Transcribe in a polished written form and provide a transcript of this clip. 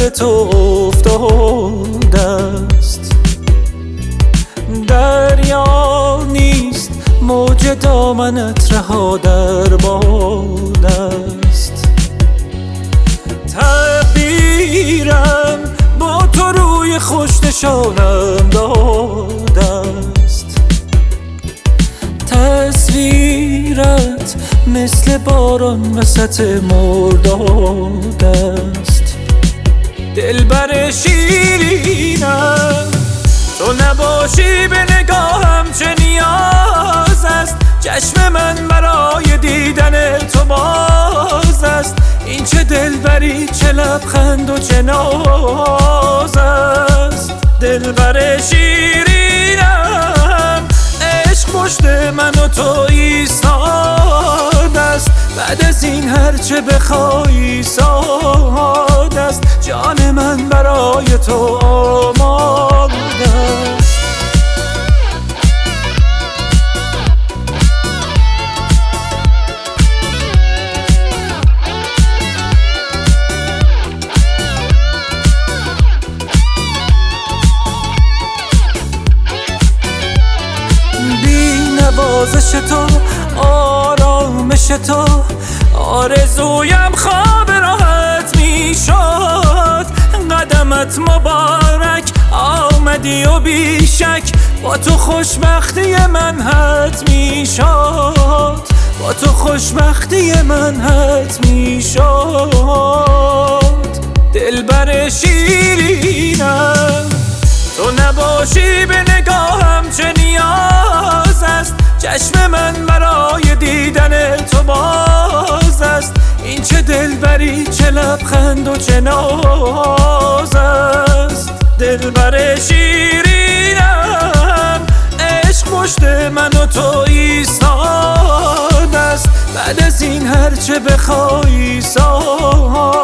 دل تو افتاده است. دریا نیست موج دامنت رها در باد است. تقدیرم با تو روی خوش نشانم داده است. تصویرت مثل باران وسط مرداد است. دلبر شیرینم تو نباشی به نگاهم چه نیاز است. چشم من برای دیدن تو باز است. این چه دلبری، چه لبخند و چه ناز است. دلبر شیرینم عشق پشت من و تو ایستاده است. بعد از این هرچه بخوای ساده است. جان من برای تو آماده است. نوازش تو، آرامش تو، آرزویم خواب راحت می شد. قدمت مبارک آمدی و بیشک با تو خوشبختی من حتمی شد. با تو خوشبختی من حتمی شد. دلبر شیرینم تو نباشی به نگاهم چه نیاز است. چشم من برای دیدن تو باز است. این چه دلبری، چه لبخند و چه ناز است. دلبر شیرینم عشق پشت من و تو ایستاده است. بعد از این هرچه بخوای ساز